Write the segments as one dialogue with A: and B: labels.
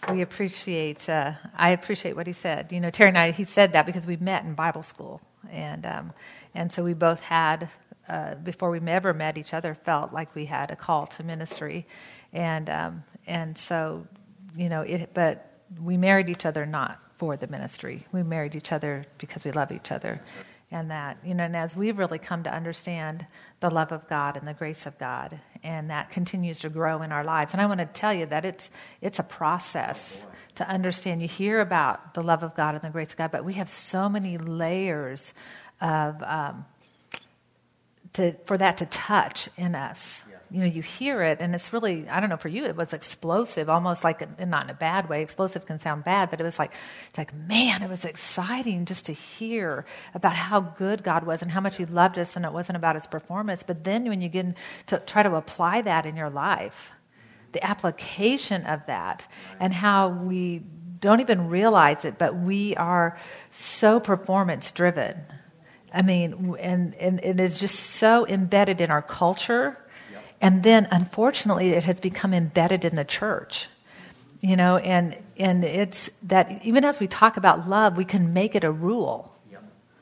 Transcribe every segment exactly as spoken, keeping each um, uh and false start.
A: we appreciate, uh, I appreciate what he said. You know, Terry and I, he said that because we met in Bible school. And um, and so we both had, uh, before we ever met each other, felt like we had a call to ministry. And um, and so, you know, it. but we married each other not for the ministry. We married each other because we love each other. And that, you know, and as we've really come to understand the love of God and the grace of God, and that continues to grow in our lives. And I want to tell you that it's it's a process to understand. You hear about the love of God and the grace of God, but we have so many layers of um, to for that to touch in us. You know, you hear it, and it's really, I don't know, for you, it was explosive, almost like, a, not in a bad way. Explosive can sound bad, but it was like, like, man, it was exciting just to hear about how good God was and how much he loved us, and it wasn't about his performance. But then when you get to try to apply that in your life, the application of that, and how we don't even realize it, but we are so performance-driven. I mean, and, and it is just so embedded in our culture. And then, unfortunately, it has become embedded in the church, you know, and and it's that even as we talk about love, we can make it a rule. Yep.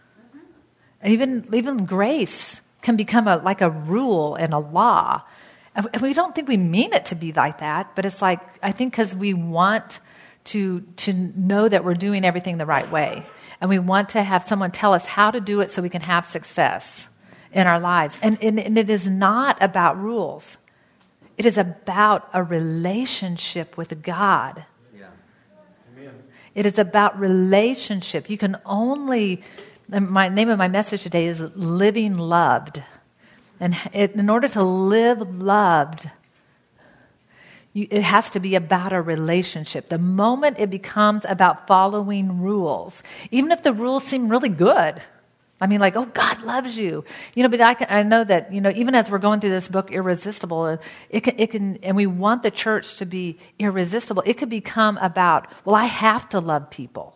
A: Even even grace can become a like a rule and a law, and we don't think we mean it to be like that. But it's like, I think because we want to to know that we're doing everything the right way, and we want to have someone tell us how to do it so we can have success in our lives. And, and, and it is not about rules. It is about a relationship with God. Yeah. Amen. It is about relationship. You can only, my name of my message today is Living Loved. And it, in order to live loved, you, it has to be about a relationship. The moment it becomes about following rules, even if the rules seem really good, I mean, like, oh, God loves you, you know. But I, can, I know that, you know, even as we're going through this book, Irresistible, it can, it can, and we want the church to be irresistible. It could become about, well, I have to love people.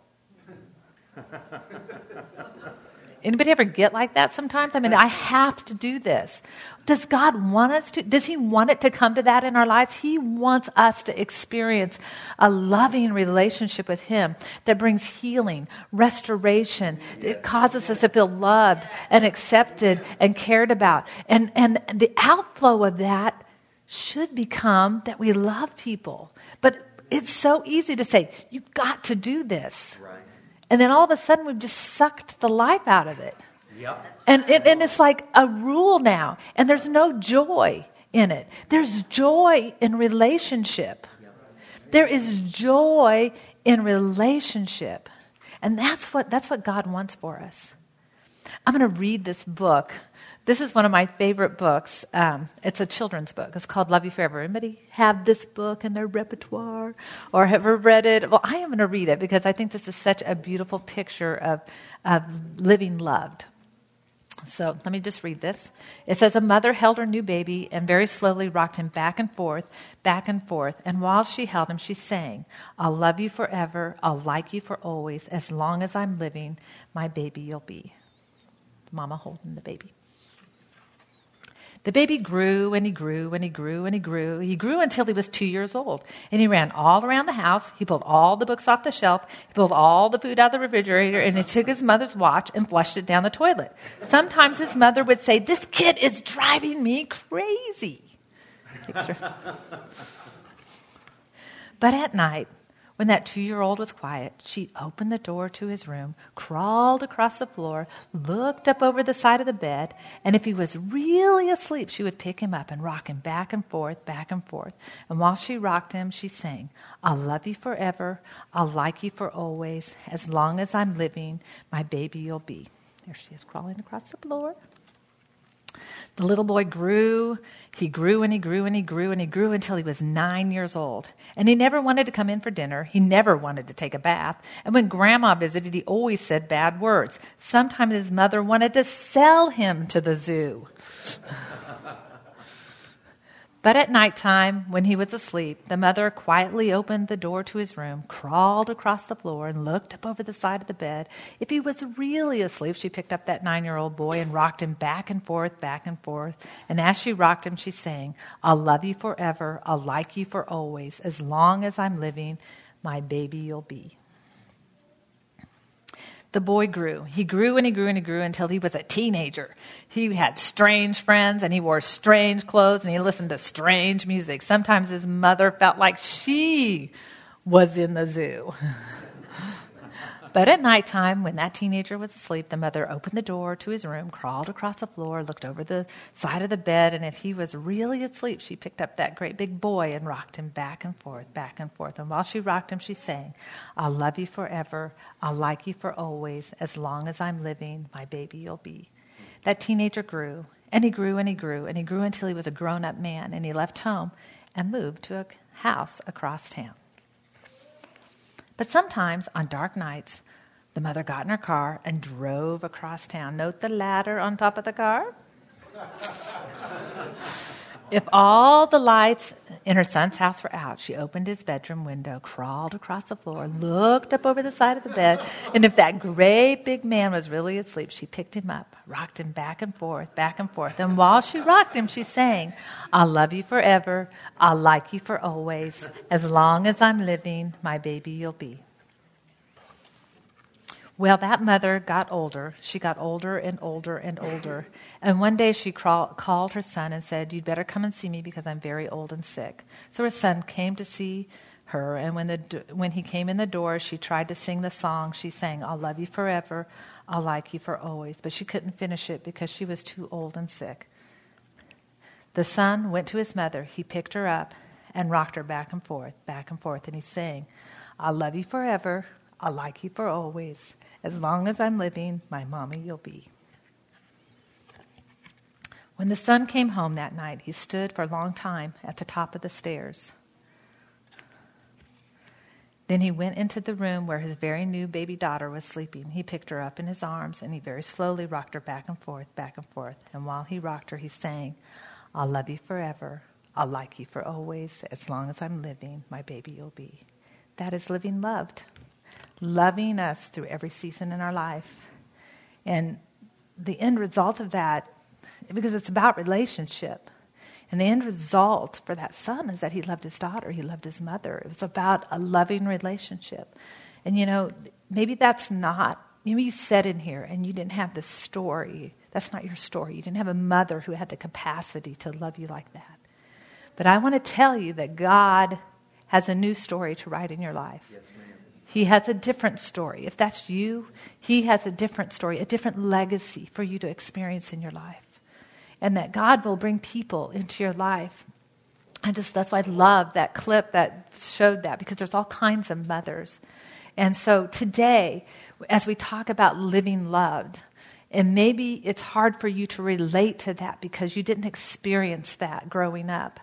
A: Anybody ever get like that sometimes? I mean, I have to do this. Does God want us to? Does he want it to come to that in our lives? He wants us to experience a loving relationship with him that brings healing, restoration. It causes us to feel loved and accepted and cared about. And, and the outflow of that should become that we love people. But it's so easy to say, you've got to do this. Right. And then all of a sudden, we've just sucked the life out of it. Yep. And, it, and it's like a rule now. And there's no joy in it. There's joy in relationship. There is joy in relationship. And that's what, that's what God wants for us. I'm going to read this book. This is one of my favorite books. Um, it's a children's book. It's called Love You Forever. Anybody have this book in their repertoire or have ever read it? Well, I am going to read it because I think this is such a beautiful picture of, of living loved. So let me just read this. It says, a mother held her new baby and very slowly rocked him back and forth, back and forth. And while she held him, she sang, I'll love you forever. I'll like you for always. As long as I'm living, my baby you'll be. Mama holding the baby. The baby grew and he grew and he grew and he grew. He grew until he was two years old. And he ran all around the house. He pulled all the books off the shelf. He pulled all the food out of the refrigerator. And he took his mother's watch and flushed it down the toilet. Sometimes his mother would say, this kid is driving me crazy. But at night, when that two-year-old was quiet, she opened the door to his room, crawled across the floor, looked up over the side of the bed, and if he was really asleep, she would pick him up and rock him back and forth, back and forth. And while she rocked him, she sang, I'll love you forever, I'll like you for always, as long as I'm living, my baby you'll be. There she is crawling across the floor. The little boy grew, he grew and he grew and he grew and he grew until he was nine years old. And he never wanted to come in for dinner. He never wanted to take a bath. And when Grandma visited, he always said bad words. Sometimes his mother wanted to sell him to the zoo. But at nighttime, when he was asleep, the mother quietly opened the door to his room, crawled across the floor, and looked up over the side of the bed. If he was really asleep, she picked up that nine-year-old boy and rocked him back and forth, back and forth. And as she rocked him, she sang, I'll love you forever, I'll like you for always, as long as I'm living, my baby you'll be. The boy grew. He grew and he grew and he grew until he was a teenager. He had strange friends and he wore strange clothes and he listened to strange music. Sometimes his mother felt like she was in the zoo. But at nighttime, when that teenager was asleep, the mother opened the door to his room, crawled across the floor, looked over the side of the bed, and if he was really asleep, she picked up that great big boy and rocked him back and forth, back and forth. And while she rocked him, she sang, I'll love you forever, I'll like you for always, as long as I'm living, my baby you'll be. That teenager grew, and he grew and he grew, and he grew until he was a grown-up man, and he left home and moved to a house across town. But sometimes, on dark nights, the mother got in her car and drove across town. Note the ladder on top of the car. If all the lights in her son's house were out, she opened his bedroom window, crawled across the floor, looked up over the side of the bed, and if that great big man was really asleep, she picked him up, rocked him back and forth, back and forth. And while she rocked him, she sang, I'll love you forever, I'll like you for always. As long as I'm living, my baby you'll be. Well, that mother got older. She got older and older and older. And one day she crawl, called her son and said, you'd better come and see me because I'm very old and sick. So her son came to see her, and when the when he came in the door, she tried to sing the song. She sang, I'll love you forever, I'll like you for always. But she couldn't finish it because she was too old and sick. The son went to his mother. He picked her up and rocked her back and forth, back and forth. And he sang, I'll love you forever, I'll like you for always. As long as I'm living, my mommy you'll be. When the son came home that night, he stood for a long time at the top of the stairs. Then he went into the room where his very new baby daughter was sleeping. He picked her up in his arms, and he very slowly rocked her back and forth, back and forth. And while he rocked her, he sang, I'll love you forever, I'll like you for always. As long as I'm living, my baby you'll be. That is living loved. Loving us through every season in our life. And the end result of that, because it's about relationship, and the end result for that son is that he loved his daughter, he loved his mother. It was about a loving relationship. And you know, maybe that's not, maybe you sat in here and you didn't have the story. That's not your story. You didn't have a mother who had the capacity to love you like that. But I want to tell you that God has a new story to write in your life. Yes, ma'am. He has a different story. If that's you, he has a different story, a different legacy for you to experience in your life. And that God will bring people into your life. I just, that's why I love that clip that showed that, because there's all kinds of mothers. And so today, as we talk about living loved, and maybe it's hard for you to relate to that because you didn't experience that growing up.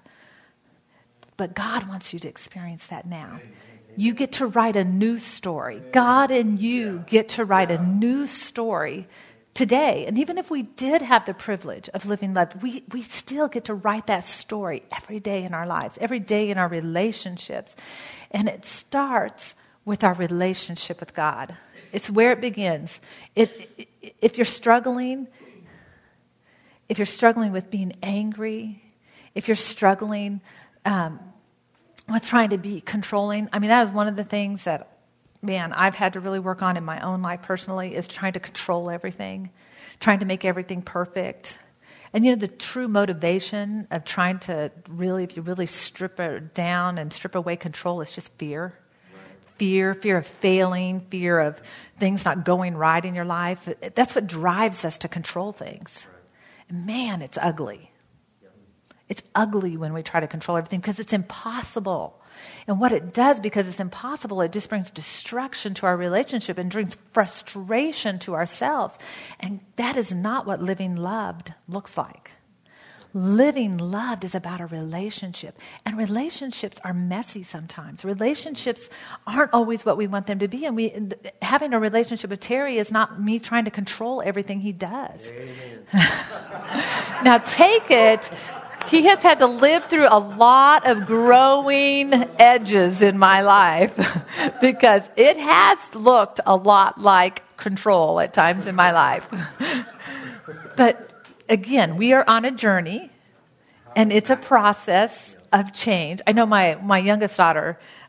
A: But God wants you to experience that now. You get to write a new story. God and you get to write a new story today. And even if we did have the privilege of living loved, we, we still get to write that story every day in our lives, every day in our relationships. And it starts with our relationship with God. It's where it begins. It, it, if you're struggling, if you're struggling with being angry, if you're struggling um, with trying to be controlling, I mean, that is one of the things that, man, I've had to really work on in my own life personally, is trying to control everything, trying to make everything perfect. And, you know, the true motivation of trying to really, if you really strip it down and strip away control, is just fear. Fear, fear of failing, fear of things not going right in your life. That's what drives us to control things. And man, it's ugly. It's ugly when we try to control everything because it's impossible. And what it does, because it's impossible, it just brings destruction to our relationship and brings frustration to ourselves. And that is not what living loved looks like. Living loved is about a relationship. And relationships are messy sometimes. Relationships aren't always what we want them to be. And we, having a relationship with Terry is not me trying to control everything he does. Now take it, he has had to live through a lot of growing edges in my life because it has looked a lot like control at times in my life. But again, we are on a journey, and it's a process of change. I know my, my youngest daughter,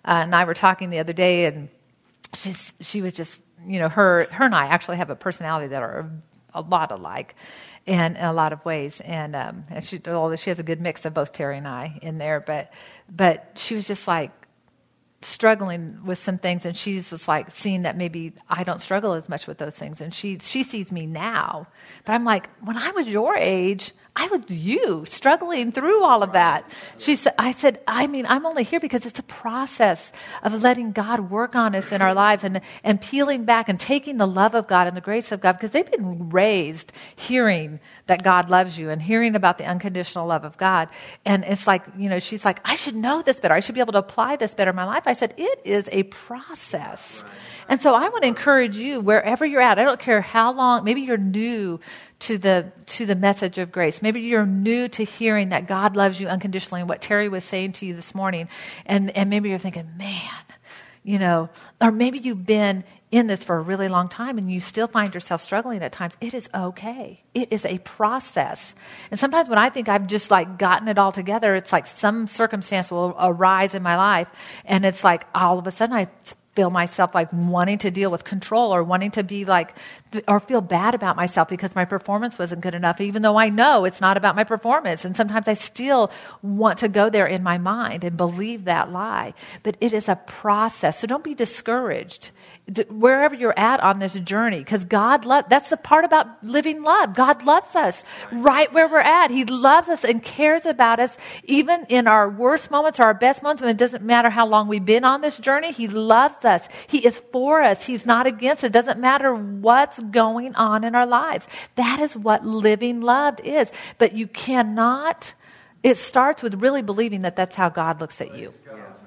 A: and I were talking the other day, and she's, she was just, you know, her her and I actually have a personality that are a lot alike in, in a lot of ways. And, um, and she, although she has a good mix of both Terry and I in there, but but she was just like, struggling with some things, and she's just like seeing that maybe I don't struggle as much with those things, and she she sees me now, but I'm like, when I was your age, I was you struggling through all of that. She said, I said, I mean, I'm only here because it's a process of letting God work on us in our lives, and and peeling back and taking the love of God and the grace of God, because they've been raised hearing that God loves you and hearing about the unconditional love of God. And it's like, you know, she's like, I should know this better. I should be able to apply this better in my life. I said, it is a process. And so I want to encourage you, wherever you're at, I don't care how long, maybe you're new to the to the message of grace. Maybe you're new to hearing that God loves you unconditionally, and what Terry was saying to you this morning. And, and maybe you're thinking, man, you know, or maybe you've been in this for a really long time and you still find yourself struggling at times. It is okay. It is a process. And sometimes when I think I've just like gotten it all together, it's like some circumstance will arise in my life, and it's like all of a sudden I feel myself like wanting to deal with control, or wanting to be like, or feel bad about myself because my performance wasn't good enough, even though I know it's not about my performance. And sometimes I still want to go there in my mind and believe that lie. But it is a process. So don't be discouraged wherever you're at on this journey, because God loves, that's the part about living love. God loves us right where we're at. He loves us and cares about us, even in our worst moments or our best moments. And it doesn't matter how long we've been on this journey. He loves us. He is for us. He's not against us. It doesn't matter what's going on in our lives. That is what living loved is. But you cannot, it starts with really believing that that's how God looks at you.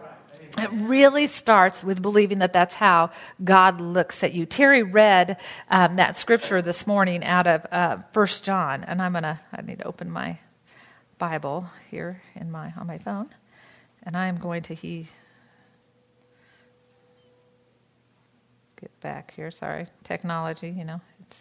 A: It really starts with believing that that's how God looks at you. Terry read um, that scripture this morning out of uh, First John, and I'm gonna. I need to open my Bible here in my on my phone, and I am going to he get back here. Sorry, technology. You know, it's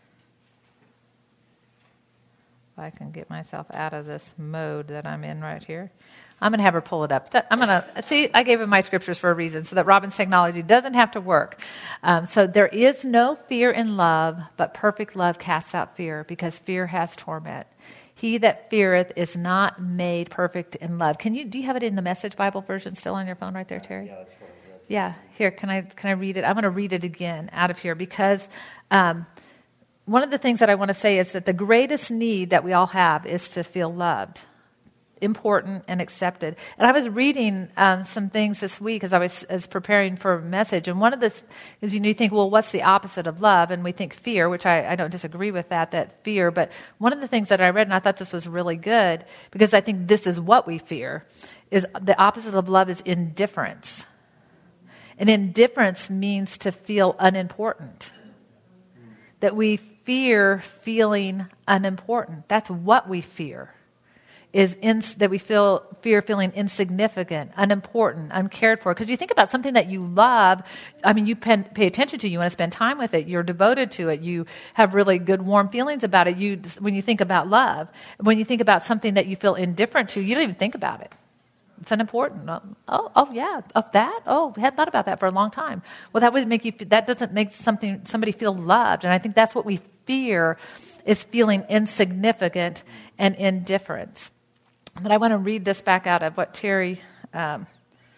A: if I can get myself out of this mode that I'm in right here. I'm going to have her pull it up. I'm going to see. I gave him my scriptures for a reason, so that Robin's technology doesn't have to work. Um, so there is no fear in love, but perfect love casts out fear, because fear has torment. He that feareth is not made perfect in love. Can you? Do you have it in the Message Bible version still on your phone right there, Terry?
B: Yeah, that's what it is.
A: Yeah. Here, can I can I read it? I'm going to read it again out of here, because um, one of the things that I want to say is that the greatest need that we all have is to feel loved, important, and accepted. And I was reading um, some things this week as I was as preparing for a message. And one of this is, you know, you think, well, what's the opposite of love? And we think fear, which I, I don't disagree with that, that fear. But one of the things that I read, and I thought this was really good, because I think this is what we fear, is the opposite of love is indifference. And indifference means to feel unimportant. That we fear feeling unimportant. That's what we fear. Is in, that we feel fear feeling insignificant, unimportant, uncared for. Because you think about something that you love, I mean, you pay, pay attention to, you want to spend time with it, you're devoted to it, you have really good, warm feelings about it. You, when you think about love, when you think about something that you feel indifferent to, you don't even think about it. It's unimportant. Oh, oh yeah, of that? Oh, I hadn't thought about that for a long time. Well, that would make you. That doesn't make something somebody feel loved, and I think that's what we fear, is feeling insignificant and indifferent. But I want to read this back out of what Terry, um,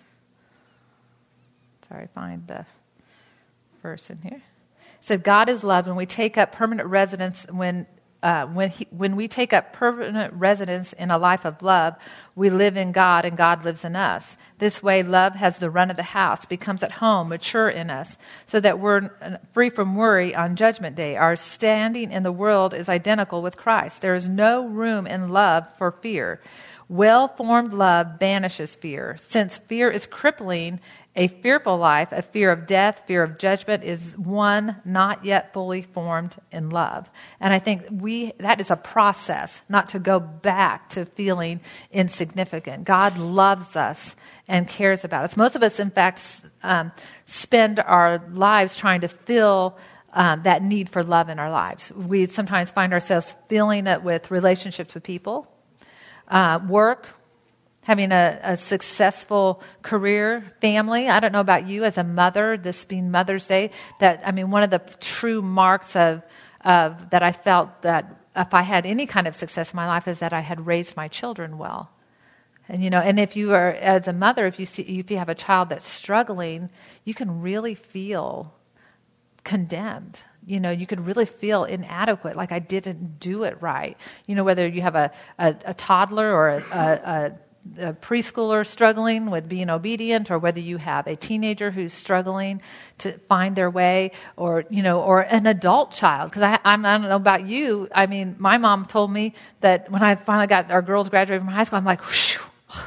A: sorry, find the verse in here. It said, God is love, and we take up permanent residence when uh, when he, when we take up permanent residence in a life of love, we live in God and God lives in us. This way, love has the run of the house, becomes at home, mature in us, so that we're free from worry on Judgment Day. Our standing in the world is identical with Christ. There is no room in love for fear. Well-formed love banishes fear. Since fear is crippling, a fearful life, a fear of death, fear of judgment, is one not yet fully formed in love. And I think we that is a process, not to go back to feeling insignificant. God loves us and cares about us. Most of us, in fact, um, spend our lives trying to fill um, that need for love in our lives. We sometimes find ourselves feeling it with relationships with people, Uh, work, having a, a successful career, family. I don't know about you as a mother, this being Mother's Day, that, I mean, one of the true marks of, of that I felt that if I had any kind of success in my life is that I had raised my children well. And, you know, and if you are, as a mother, if you see, if you have a child that's struggling, you can really feel condemned. You know, you could really feel inadequate, like I didn't do it right. You know, whether you have a, a, a toddler or a, a, a preschooler struggling with being obedient, or whether you have a teenager who's struggling to find their way, or, you know, or an adult child. Because I, I'm, I don't know about you. I mean, my mom told me that when I finally got our girls graduated from high school, I'm like, whew,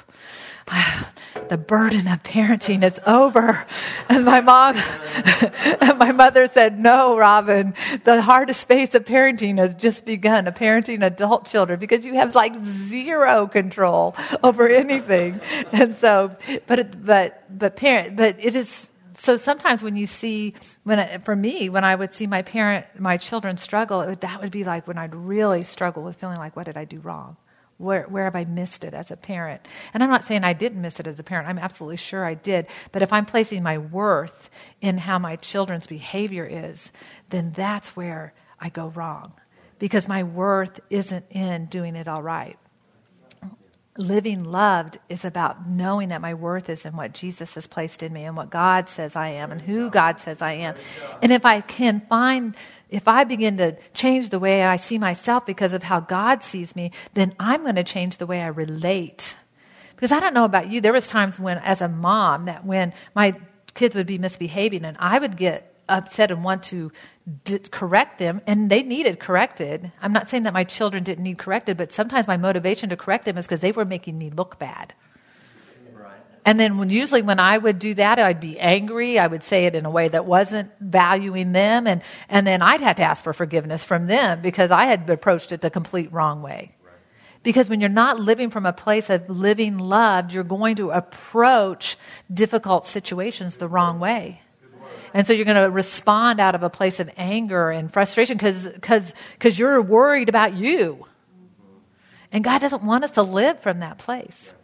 A: the burden of parenting is over. And my mom and my mother said, no, Robin, the hardest phase of parenting has just begun, of parenting adult children, because you have like zero control over anything. And so, but, it, but, but parent, but it is, so sometimes when you see, when it, for me, when I would see my parent, my children struggle, it would, that would be like when I'd really struggle with feeling like, what did I do wrong? Where where have I missed it as a parent? And I'm not saying I didn't miss it as a parent. I'm absolutely sure I did. But if I'm placing my worth in how my children's behavior is, then that's where I go wrong. Because my worth isn't in doing it all right. Living loved is about knowing that my worth is in what Jesus has placed in me and what God says I am and who God says I am. And if I can find, if I begin to change the way I see myself because of how God sees me, then I'm going to change the way I relate. Because I don't know about you, there was times when, as a mom, that when my kids would be misbehaving and I would get upset and want to d- correct them, and they needed corrected. I'm not saying that my children didn't need corrected, but sometimes my motivation to correct them is because they were making me look bad. Right. And then when usually when I would do that, I'd be angry. I would say it in a way that wasn't valuing them, and, and then I'd have to ask for forgiveness from them because I had approached it the complete wrong way. Right. Because when you're not living from a place of living loved, you're going to approach difficult situations the wrong way. And so you're going to respond out of a place of anger and frustration because because because you're worried about you. And God doesn't want us to live from that place.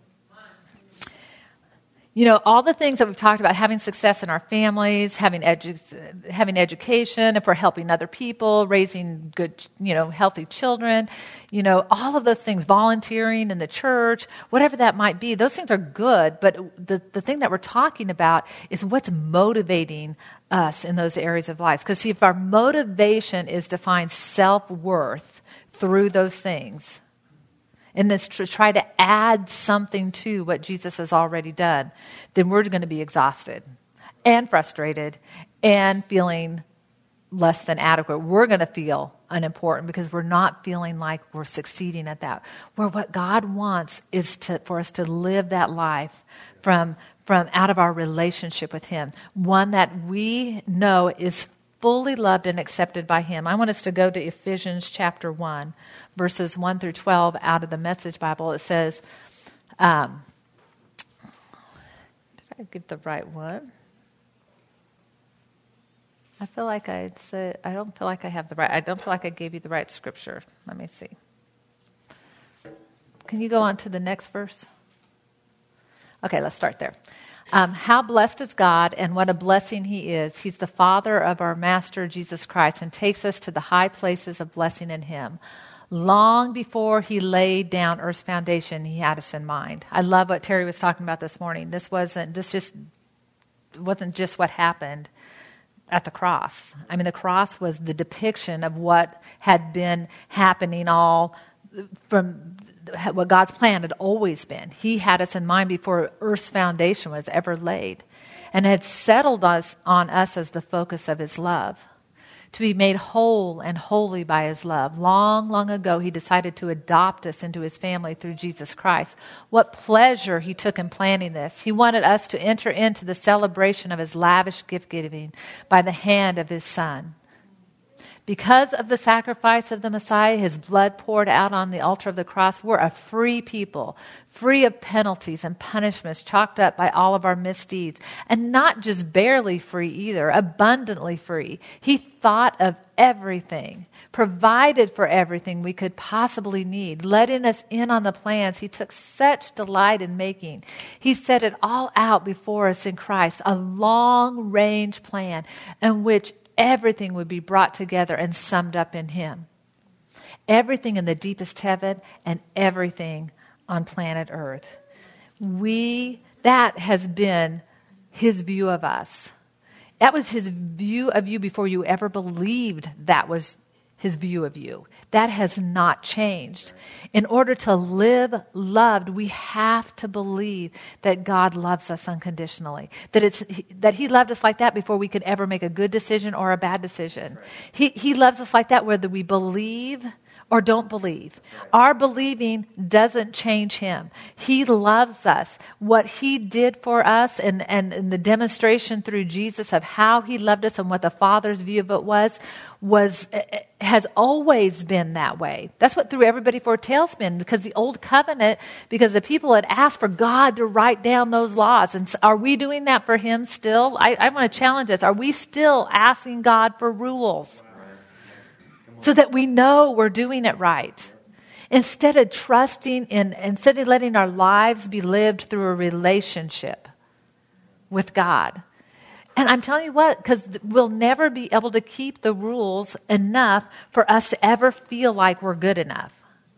A: You know, all the things that we've talked about, having success in our families, having edu- having education, if we're helping other people, raising good, you know, healthy children, you know, all of those things, volunteering in the church, whatever that might be, those things are good. But the, the thing that we're talking about is what's motivating us in those areas of life. Because see, if our motivation is to find self-worth through those things, and is to try to add something to what Jesus has already done, then we're going to be exhausted and frustrated and feeling less than adequate. We're going to feel unimportant because we're not feeling like we're succeeding at that. Where what God wants is to for us to live that life from, from out of our relationship with Him, one that we know is fully loved and accepted by Him. I want us to go to Ephesians chapter one, verses one through twelve out of the Message Bible. It says, um, did I get the right one? I feel like I said, I don't feel like I have the right, I don't feel like I gave you the right scripture. Let me see. Can you go on to the next verse? Okay, let's start there. Um, how blessed is God and what a blessing He is. He's the Father of our Master, Jesus Christ, and takes us to the high places of blessing in Him. Long before He laid down earth's foundation, He had us in mind. I love what Terry was talking about this morning. This wasn't, this just wasn't just what happened at the cross. I mean, the cross was the depiction of what had been happening all from what God's plan had always been. He had us in mind before earth's foundation was ever laid, and had settled us on us as the focus of His love, to be made whole and holy by His love. Long, long ago, He decided to adopt us into His family through Jesus Christ. What pleasure He took in planning this. He wanted us to enter into the celebration of His lavish gift-giving by the hand of His Son. Because of the sacrifice of the Messiah, his blood poured out on the altar of the cross, we're a free people, free of penalties and punishments chalked up by all of our misdeeds. And not just barely free either, abundantly free. He thought of everything, provided for everything we could possibly need, letting us in on the plans he took such delight in making. He set it all out before us in Christ, a long-range plan in which everything would be brought together and summed up in him. Everything in the deepest heaven and everything on planet Earth. We, that has been his view of us. That was his view of you before you ever believed that was his view of you. That has not changed. In order to live loved, we have to believe that God loves us unconditionally. That it's that he loved us like that before we could ever make a good decision or a bad decision. He, he loves us like that whether we believe or don't believe. Our believing doesn't change him. He loves us. What he did for us and, and, and the demonstration through Jesus of how he loved us and what the Father's view of it was, was has always been that way. That's what through everybody foretells been, because the old covenant, because the people had asked for God to write down those laws. And are we doing that for him still? I, I want to challenge us. Are we still asking God for rules? So that we know we're doing it right. Instead of trusting in, instead of letting our lives be lived through a relationship with God. And I'm telling you what, because we'll never be able to keep the rules enough for us to ever feel like we're good enough.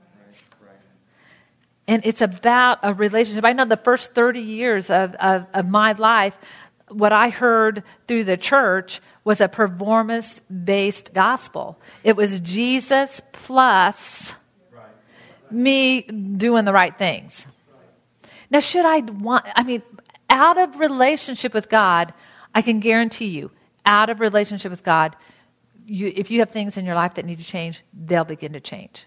A: And it's about a relationship. I know the first thirty years of, of, of my life, what I heard through the church was a performance-based gospel. It was Jesus plus me doing the right things. Now, should I want, I mean, out of relationship with God, I can guarantee you, out of relationship with God, you, if you have things in your life that need to change, they'll begin to change.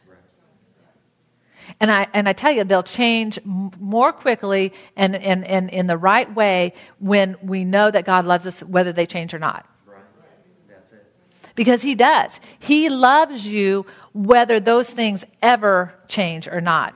A: And I and I tell you, they'll change more quickly and, and, and in the right way when we know that God loves us, whether they change or not. Right. That's it. Because he does. He loves you whether those things ever change or not.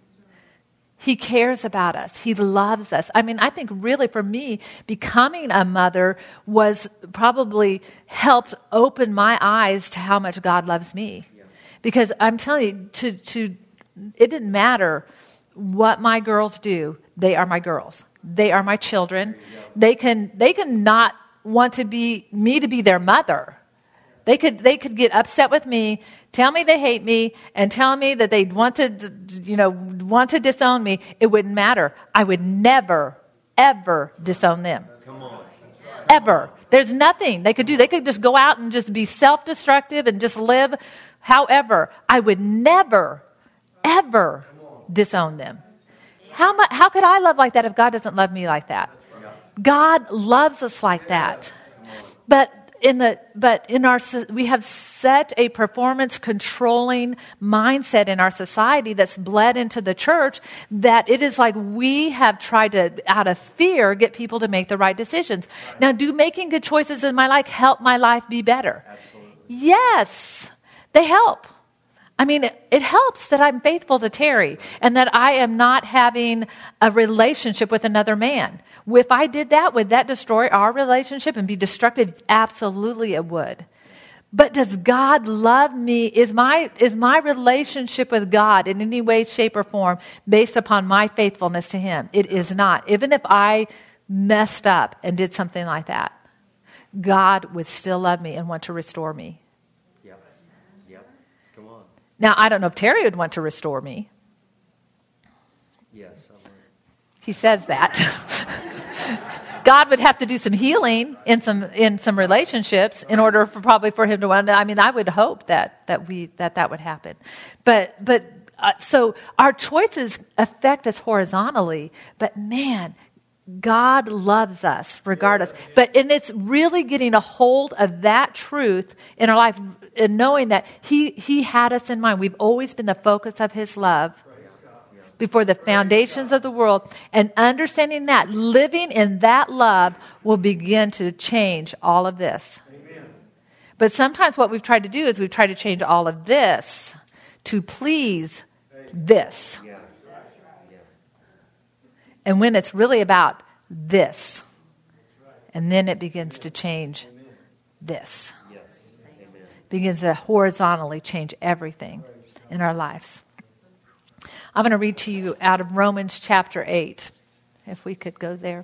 A: He cares about us. He loves us. I mean, I think really for me, becoming a mother was probably helped open my eyes to how much God loves me. Because I'm telling you, to to it didn't matter what my girls do. They are my girls. They are my children. They can they can not want to be me to be their mother. They could they could get upset with me, tell me they hate me, and tell me that they want to you know want to disown me. It wouldn't matter. I would never ever disown them. Come on. Ever. There's nothing they could do. They could just go out and just be self-destructive and just live. However, I would never ever disown them. How much, how could I love like that if God doesn't love me like that? God loves us like that. But in the but in our we have set a performance controlling mindset in our society that's bled into the church, that it is like we have tried to, out of fear, get people to make the right decisions. Now, do making good choices in my life help my life be better? Absolutely. Yes, they help. I mean, it, it helps that I'm faithful to Terry and that I am not having a relationship with another man. If I did that, would that destroy our relationship and be destructive? Absolutely it would. But does God love me? Is my, is my relationship with God in any way, shape, or form based upon my faithfulness to him? It is not. Even if I messed up and did something like that, God would still love me and want to restore me. Now, I don't know if Terry would want to restore me. Yes. I would. He says that. God would have to do some healing in some in some relationships in order for probably for him to want to. I mean, I would hope that that we that that would happen. But but uh, so our choices affect us horizontally. But man, God loves us regardless. But and it's really getting a hold of that truth in our life and knowing that he, he had us in mind. We've always been the focus of his love before the foundations of the world. And understanding that, living in that love will begin to change all of this. But sometimes what we've tried to do is we've tried to change all of this to please this. And when it's really about this, and then it begins to change this. Begins to horizontally change everything in our lives. I'm going to read to you out of Romans chapter eight, if we could go there.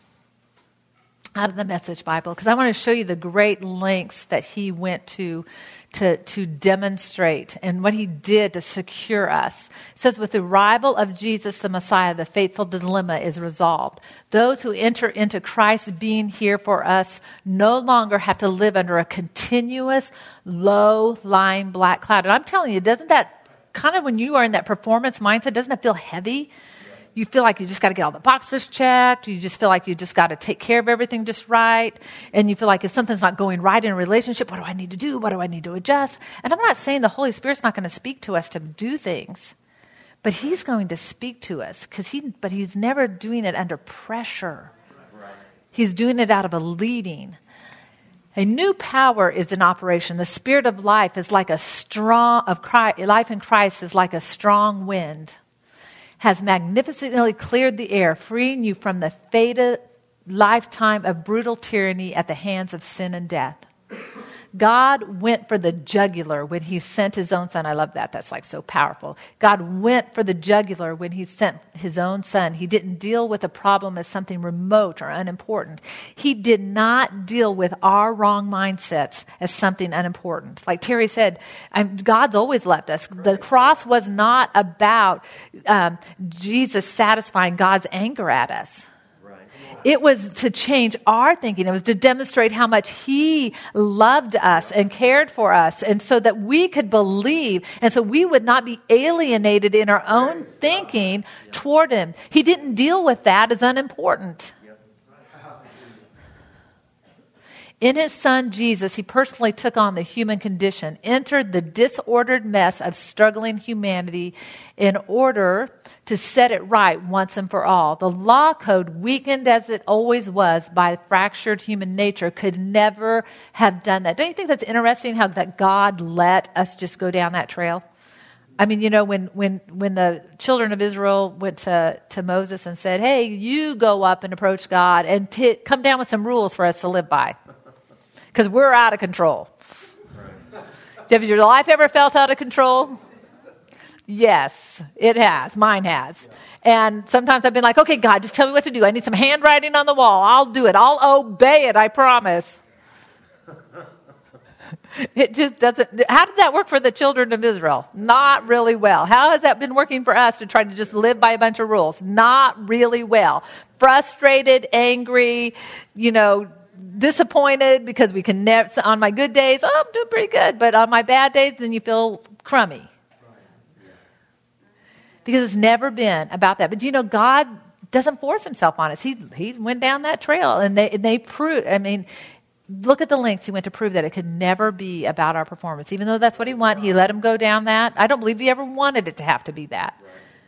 A: Out of the Message Bible, because I want to show you the great lengths that he went to, to to demonstrate and what he did to secure us. It says, with the arrival of Jesus the Messiah, the fateful dilemma is resolved. Those who enter into Christ's being here for us no longer have to live under a continuous, low-lying black cloud. And I'm telling you, doesn't that kind of, when you are in that performance mindset, doesn't it feel heavy? You feel like you just got to get all the boxes checked. You just feel like you just got to take care of everything just right. And you feel like if something's not going right in a relationship, what do I need to do? What do I need to adjust? And I'm not saying the Holy Spirit's not going to speak to us to do things, but he's going to speak to us because he, but he's never doing it under pressure. He's doing it out of a leading. A new power is in operation. The Spirit of life is like a strong, of Christ, life in Christ is like a strong wind. Has magnificently cleared the air, freeing you from the fated lifetime of brutal tyranny at the hands of sin and death. God went for the jugular when he sent his own son. I love that. That's like so powerful. God went for the jugular when he sent his own son. He didn't deal with a problem as something remote or unimportant. He did not deal with our wrong mindsets as something unimportant. Like Terry said, um, God's always loved us. The cross was not about um, Jesus satisfying God's anger at us. It was to change our thinking. It was to demonstrate how much he loved us and cared for us, and so that we could believe, and so we would not be alienated in our own thinking toward him. He didn't deal with that as unimportant. In his son Jesus, he personally took on the human condition, entered the disordered mess of struggling humanity in order to set it right once and for all. The law code, weakened as it always was by fractured human nature, could never have done that. Don't you think that's interesting how that God let us just go down that trail? I mean, you know, when when when the children of Israel went to, to Moses and said, hey, you go up and approach God and t- come down with some rules for us to live by. Because we're out of control. Have your life ever felt out of control? Yes, it has. Mine has. And sometimes I've been like, okay, God, just tell me what to do. I need some handwriting on the wall. I'll do it. I'll obey it. I promise. It just doesn't. How did that work for the children of Israel? Not really well. How has that been working for us to try to just live by a bunch of rules? Not really well. Frustrated, angry, you know, disappointed because we can never, on my good days, oh, I'm doing pretty good. But on my bad days, then you feel crummy. Because it's never been about that. But you know, God doesn't force himself on us. He he went down that trail and they they proved, I mean, look at the lengths he went to prove that it could never be about our performance. Even though that's what he wanted, he let him go down that. I don't believe he ever wanted it to have to be that.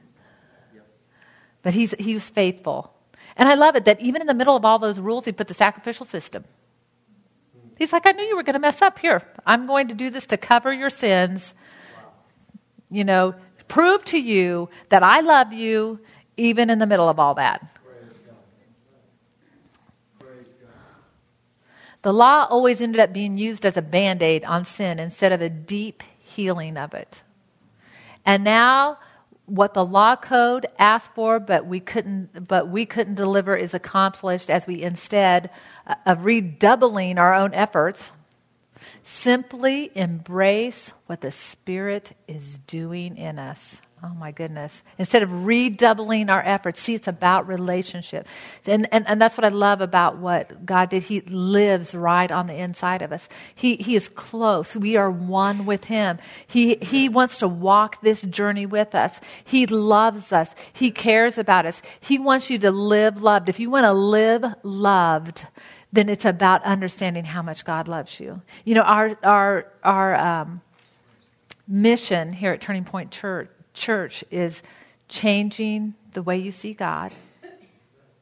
A: But he's he was faithful. And I love it that even in the middle of all those rules, he put the sacrificial system. He's like, I knew you were going to mess up. Here, I'm going to do this to cover your sins. You know, prove to you that I love you even in the middle of all that. Praise God. Praise God. The law always ended up being used as a Band-Aid on sin instead of a deep healing of it. And now what the law code asked for, but we couldn't, but we couldn't deliver, is accomplished as we, instead of redoubling our own efforts, simply embrace what the Spirit is doing in us. Oh my goodness. Instead of redoubling our efforts. See, it's about relationship. And, and, and that's what I love about what God did. He lives right on the inside of us. He, he is close. We are one with him. He, he wants to walk this journey with us. He loves us. He cares about us. He wants you to live loved. If you want to live loved, then it's about understanding how much God loves you. You know, our, our, our, um, mission here at Turning Point Church, Church is changing the way you see God,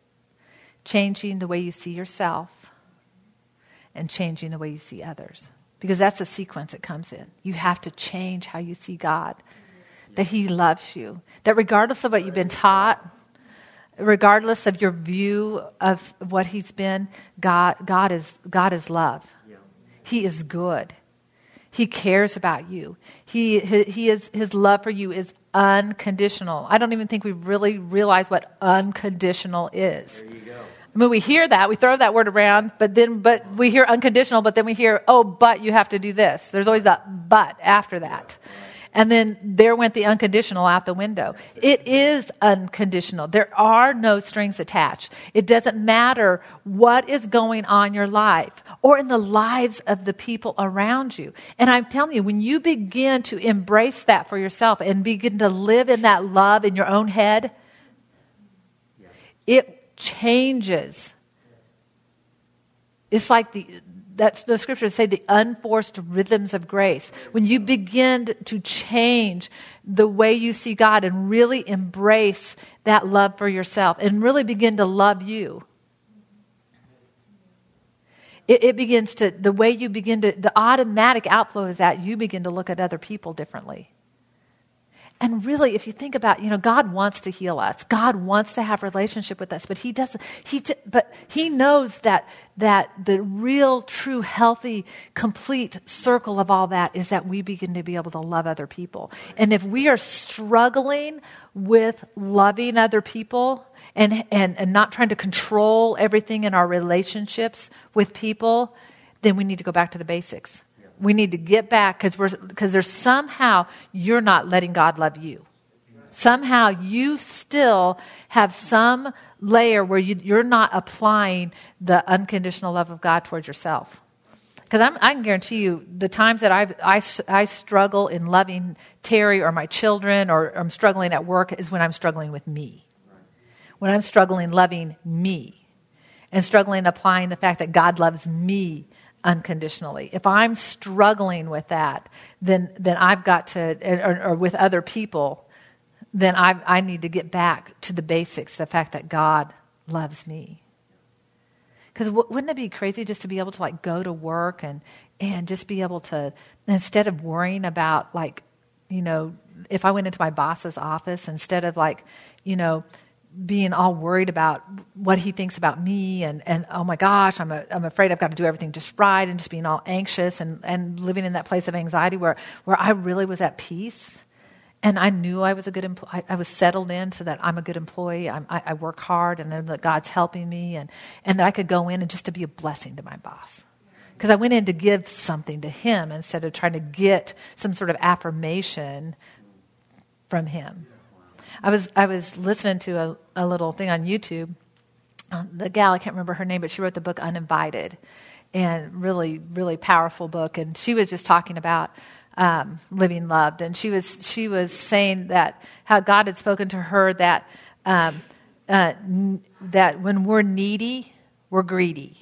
A: changing the way you see yourself, and changing the way you see others. Because that's the sequence it comes in. You have to change how you see God. That he loves you. That regardless of what you've been taught, regardless of your view of what he's been, God, God is, God is love. He is good. He cares about you. He, he, he is, his love for you is unconditional. I don't even think we really realize what unconditional is.
B: There you go.
A: I mean, we hear that, we throw that word around, but then, but we hear unconditional, but then we hear, oh, but you have to do this. There's always a but after that. And then there went the unconditional out the window. It is unconditional. There are no strings attached. It doesn't matter what is going on in your life or in the lives of the people around you. And I'm telling you, when you begin to embrace that for yourself and begin to live in that love in your own head, it changes. It's like the that's the scriptures say the unforced rhythms of grace. When you begin to change the way you see God and really embrace that love for yourself and really begin to love you, it, it begins to, the way you begin to, the automatic outflow is that you begin to look at other people differently. And really, if you think about, you know, God wants to heal us. God wants to have relationship with us, but he doesn't, he, but he knows that, that the real, true, healthy, complete circle of all that is that we begin to be able to love other people. And if we are struggling with loving other people and, and, and not trying to control everything in our relationships with people, then we need to go back to the basics. We need to get back because we're because there's somehow you're not letting God love you. Somehow you still have some layer where you, you're not applying the unconditional love of God towards yourself. Because I'm, I can guarantee you the times that I've, I I struggle in loving Terry or my children or I'm struggling at work is when I'm struggling with me. When I'm struggling loving me and struggling applying the fact that God loves me unconditionally. If I'm struggling with that, then then I've got to, or, or with other people, then I I need to get back to the basics, the fact that God loves me. Because w- wouldn't it be crazy just to be able to like go to work and and just be able to, instead of worrying about like, you know, if I went into my boss's office, instead of like, you know, being all worried about what he thinks about me and, and oh my gosh, I'm a, I'm afraid I've got to do everything just right and just being all anxious and, and living in that place of anxiety where, where I really was at peace and I knew I was a good employee. I was settled in so that I'm a good employee. I'm, I, I work hard and I know that God's helping me and, and that I could go in and just to be a blessing to my boss. Because I went in to give something to him instead of trying to get some sort of affirmation from him. I was I was listening to a, a little thing on YouTube. Uh, the gal, I can't remember her name, but she wrote the book Uninvited, and really, really powerful book. And she was just talking about um, living loved, and she was she was saying that how God had spoken to her that um, uh, n- that when we're needy, we're greedy.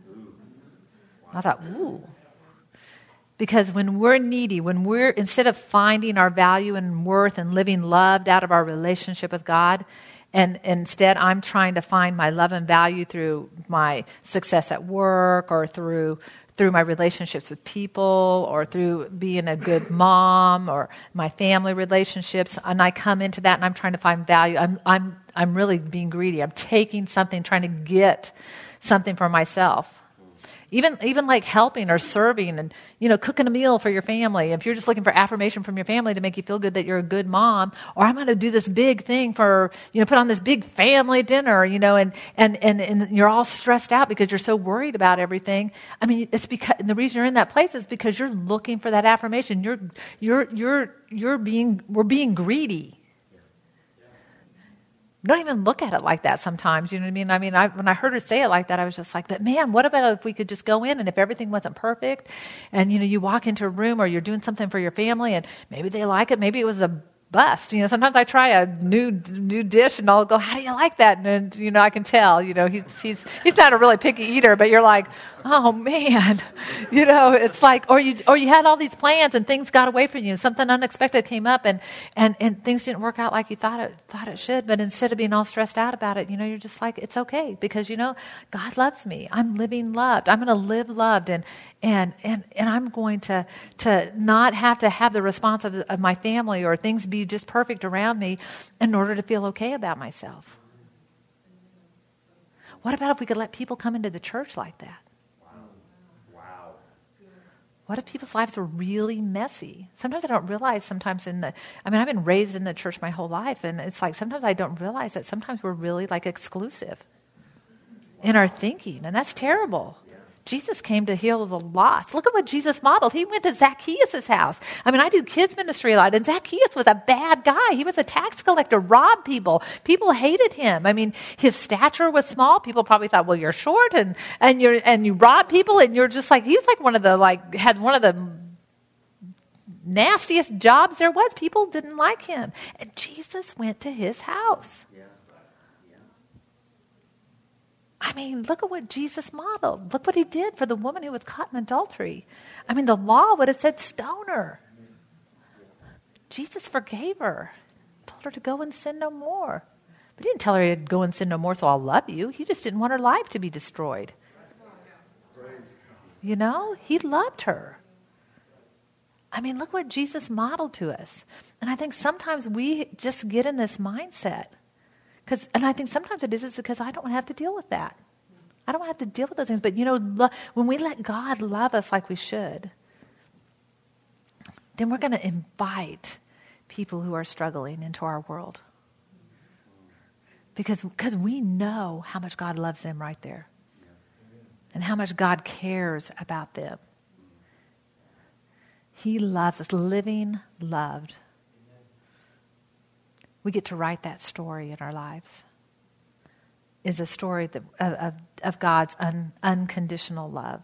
A: I thought, ooh. Because when we're needy, when we're, instead of finding our value and worth and living loved out of our relationship with God, and instead I'm trying to find my love and value through my success at work or through through my relationships with people or through being a good mom or my family relationships, and I come into that and I'm trying to find value, I'm I'm I'm really being greedy. I'm taking something, trying to get something for myself. Even even like helping or serving and, you know, cooking a meal for your family. If you're just looking for affirmation from your family to make you feel good that you're a good mom, or I'm going to do this big thing for, you know, put on this big family dinner, you know, and, and, and, and you're all stressed out because you're so worried about everything. I mean, it's because, and the reason you're in that place is because you're looking for that affirmation. You're, you're, you're, you're being, we're being greedy. Don't even look at it like that sometimes. You know what I mean? I mean, I, when I heard her say it like that, I was just like, but man, what about if we could just go in and if everything wasn't perfect and, you know, you walk into a room or you're doing something for your family and maybe they like it. Maybe it was a bust. You know, sometimes I try a new new dish and I'll go, how do you like that? And then, you know, I can tell, you know, he's he's he's not a really picky eater, but you're like, oh man, you know, it's like, or you or you had all these plans and things got away from you. Something unexpected came up and and and things didn't work out like you thought it thought it should. But instead of being all stressed out about it, you know, you're just like, it's okay because you know, God loves me. I'm living loved. I'm going to live loved, and and and and I'm going to to not have to have the response of, of my family or things be just perfect around me in order to feel okay about myself. What about if we could let people come into the church like that? Wow. Wow. What if people's lives are really messy? Sometimes I don't realize sometimes in the, I mean, I've been raised in the church my whole life, and it's like sometimes I don't realize that sometimes we're really like exclusive in our thinking, and that's terrible. Jesus came to heal the lost. Look at what Jesus modeled. He went to Zacchaeus' house. I mean, I do kids ministry a lot, and Zacchaeus was a bad guy. He was a tax collector, robbed people. People hated him. I mean, his stature was small. People probably thought, well, you're short and, and you're, and you rob people, and you're just like, he was like one of the, like, had one of the nastiest jobs there was. People didn't like him. And Jesus went to his house. Yeah. I mean, look at what Jesus modeled. Look what he did for the woman who was caught in adultery. I mean, the law would have said stone her. Jesus forgave her, told her to go and sin no more. But he didn't tell her to go and sin no more, so I'll love you. He just didn't want her life to be destroyed. You know, he loved her. I mean, look what Jesus modeled to us. And I think sometimes we just get in this mindset. Cause, and I think sometimes it is, is because I don't have to deal with that. I don't have to deal with those things. But, you know, lo- when we let God love us like we should, then we're going to invite people who are struggling into our world. Because because we know how much God loves them right there. And how much God cares about them. He loves us, living, loved. We get to write that story in our lives. Is a story that, of, of, of God's un, unconditional love.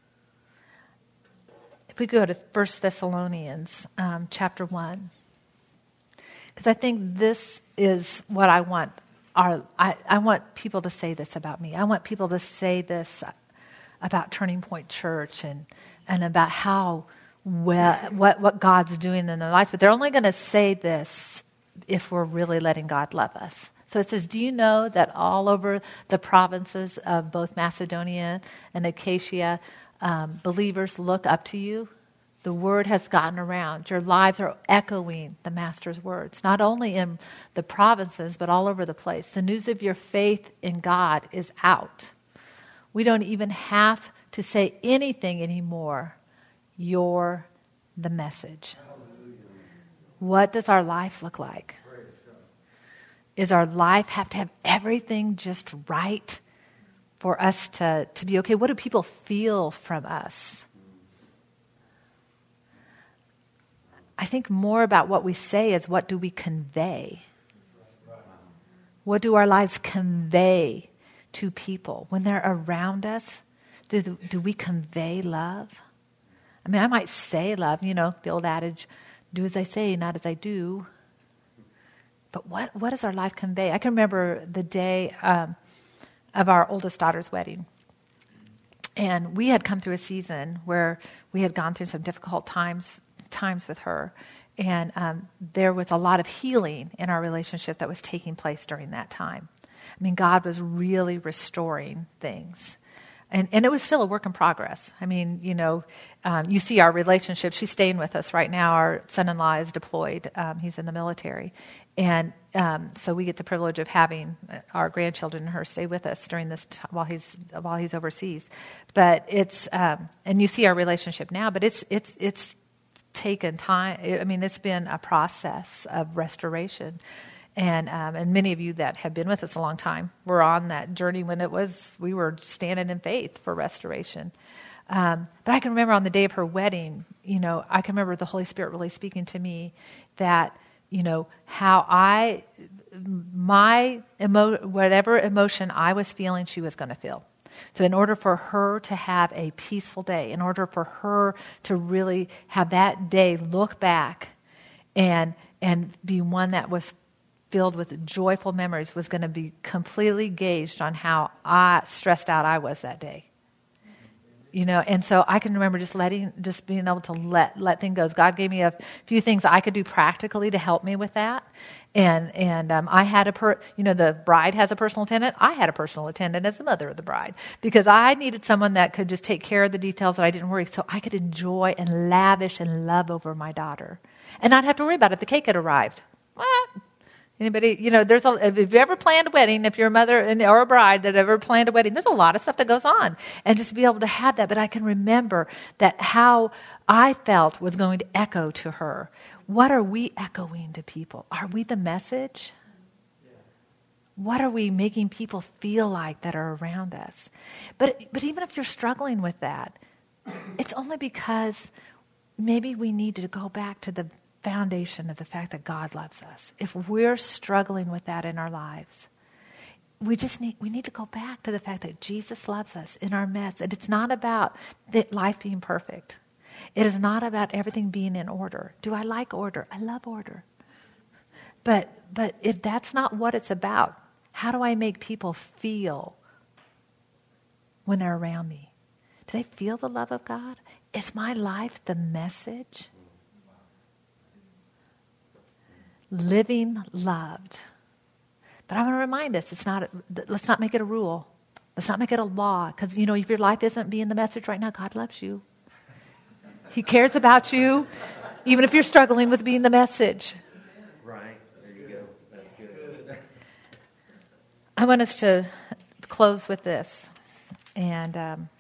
A: If we go to First Thessalonians um, chapter one, because I think this is what I want. Our I, I want people to say this about me. I want people to say this about Turning Point Church and and about how well what what God's doing in their lives. But they're only going to say this if we're really letting God love us. So it says, do you know that all over the provinces of both Macedonia and Achaia, um, believers look up to you? The word has gotten around. Your lives are echoing the Master's words, not only in the provinces, but all over the place. The news of your faith in God is out. We don't even have to say anything anymore. You're the message. What does our life look like? Is our life have to have everything just right for us to, to be okay? What do people feel from us? I think more about what we say is what do we convey? What do our lives convey to people? When they're around us, do, do we convey love? I mean, I might say love, you know, the old adage, do as I say, not as I do. But what, what does our life convey? I can remember the day um, of our oldest daughter's wedding. And we had come through a season where we had gone through some difficult times times with her. And um, there was a lot of healing in our relationship that was taking place during that time. I mean, God was really restoring things. And and it was still a work in progress. I mean, you know, um, you see our relationship. She's staying with us right now. Our son-in-law is deployed. Um, he's in the military. And um, so we get the privilege of having our grandchildren and her stay with us during this t- while he's while he's overseas. But it's um, and you see our relationship now. But it's it's it's taken time. I mean, it's been a process of restoration. And um, and many of you that have been with us a long time were on that journey when it was, we were standing in faith for restoration. Um, but I can remember on the day of her wedding, you know, I can remember the Holy Spirit really speaking to me that, you know, how I, my, emo- whatever emotion I was feeling, she was going to feel. So in order for her to have a peaceful day, in order for her to really have that day look back and and be one that was filled with joyful memories, was going to be completely gauged on how I stressed out I was that day. You know, and so I can remember just letting, just being able to let let things go. God gave me a few things I could do practically to help me with that. And and um, I had a, per, you know, the bride has a personal attendant. I had a personal attendant as the mother of the bride because I needed someone that could just take care of the details that I didn't worry, so I could enjoy and lavish and love over my daughter, and not have to worry about it. The cake had arrived. What? Anybody, you know, there's a, if you've ever planned a wedding, if you're a mother or a bride that ever planned a wedding, there's a lot of stuff that goes on. And just to be able to have that, but I can remember that how I felt was going to echo to her. What are we echoing to people? Are we the message? What are we making people feel like that are around us? But but even if you're struggling with that, it's only because maybe we need to go back to the foundation of the fact that God loves us. If we're struggling with that in our lives, we just need we need to go back to the fact that Jesus loves us in our mess. And it's not about the life being perfect. It is not about everything being in order. Do I like order? I love order. But but if that's not what it's about, how do I make people feel when they're around me? Do they feel the love of God? Is my life the message? Living loved. But I want to remind us, it's not. Let's not make it a rule. Let's not make it a law. Because, you know, if your life isn't being the message right now, God loves you. He cares about you, even if you're struggling with being the message.
B: Right. There you go. That's good.
A: I want us to close with this and um,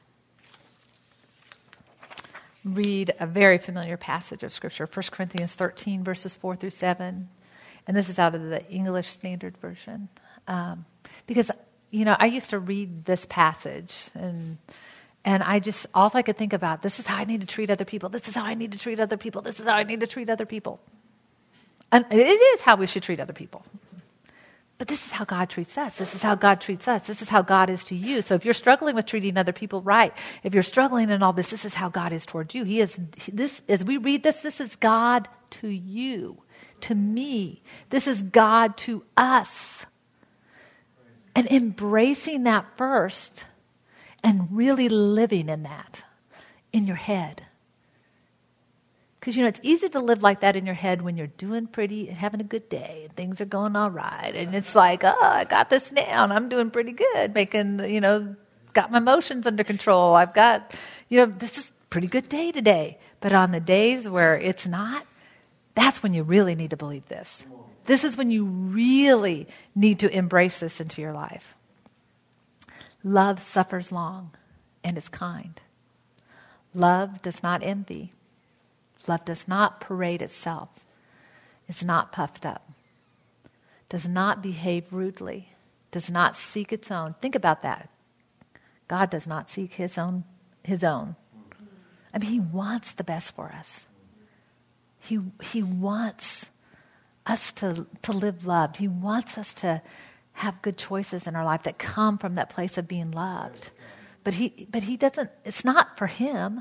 A: read a very familiar passage of Scripture, First Corinthians thirteen, verses four through seven. And this is out of the English Standard Version. Um, because, you know, I used to read this passage, and and I just, all I could think about, this is how I need to treat other people. This is how I need to treat other people. This is how I need to treat other people. And it is how we should treat other people. But this is how God treats us. This is how God treats us. This is how God is to you. So if you're struggling with treating other people right, if you're struggling in all this, this is how God is towards you. He is, this, as we read this, this is God to you, to me. This is God to us. And embracing that first and really living in that in your head. Because, you know, it's easy to live like that in your head when you're doing pretty and having a good day and things are going all right. And it's like, oh, I got this down. I'm doing pretty good. Making, you know, got my emotions under control. I've got, you know, this is a pretty good day today. But on the days where it's not, that's when you really need to believe this. This is when you really need to embrace this into your life. Love suffers long and is kind. Love does not envy. Love does not parade itself, is not puffed up, does not behave rudely, does not seek its own. Think about that. God does not seek his own. His own. I mean, he wants the best for us. He he wants us to, to live loved. He wants us to have good choices in our life that come from that place of being loved. But he but he doesn't, it's not for him.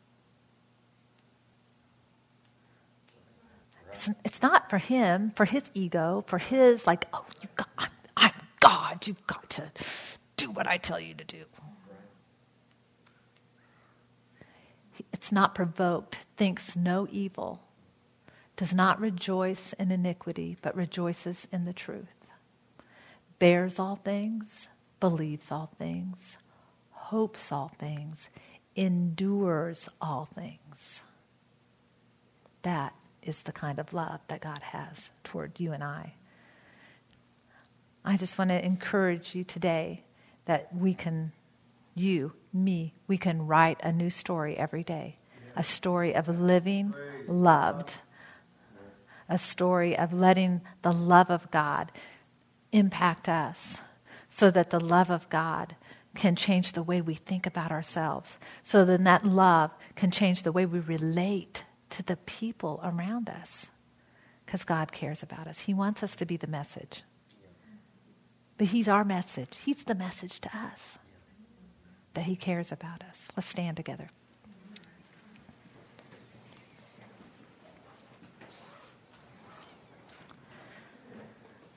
A: It's, it's not for him, for his ego, for his, like, oh, you got, I'm, I'm God, you've got to do what I tell you to do. It's not provoked, thinks no evil, does not rejoice in iniquity, but rejoices in the truth, bears all things, believes all things, hopes all things, endures all things. That is the kind of love that God has toward you and I. I just want to encourage you today that we can, you, me, we can write a new story every day. A story of living loved. A story of letting the love of God impact us so that the love of God can change the way we think about ourselves. So then that love can change the way we relate to the people around us, because God cares about us. He wants us to be the message. But he's our message. He's the message to us, that he cares about us. Let's stand together.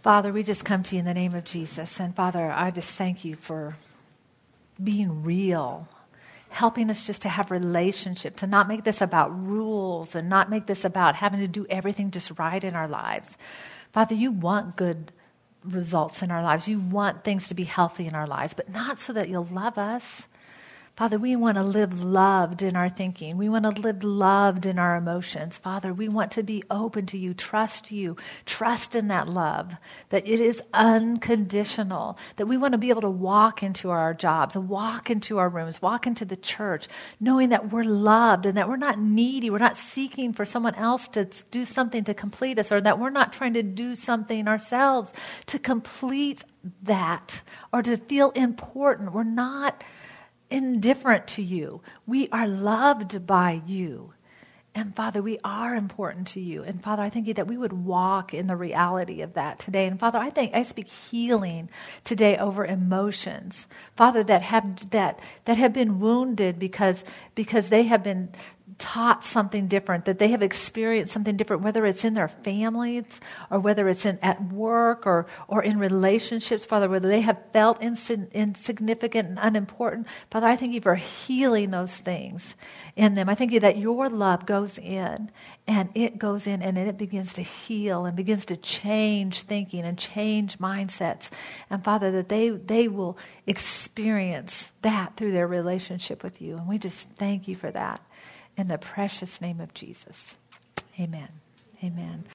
A: Father, we just come to you in the name of Jesus. And Father, I just thank you for being real, helping us just to have relationship, to not make this about rules and not make this about having to do everything just right in our lives. Father, you want good results in our lives. You want things to be healthy in our lives, but not so that you'll love us. Father, we want to live loved in our thinking. We want to live loved in our emotions. Father, we want to be open to you, trust you, trust in that love, that it is unconditional, that we want to be able to walk into our jobs, walk into our rooms, walk into the church, knowing that we're loved and that we're not needy. We're not seeking for someone else to do something to complete us, or that we're not trying to do something ourselves to complete that or to feel important. We're not indifferent to you. We are loved by you. And Father, we are important to you. And Father, I thank you that we would walk in the reality of that today. And Father, I think I speak healing today over emotions. Father, that have that that have been wounded because because they have been taught something different, that they have experienced something different, whether it's in their families or whether it's in at work or or in relationships, Father, whether they have felt insi- insignificant and unimportant. Father, I thank you for healing those things in them. I thank you that your love goes in and it goes in and it begins to heal and begins to change thinking and change mindsets. And Father, that they, they will experience that through their relationship with you. And we just thank you for that. In the precious name of Jesus. Amen. Amen.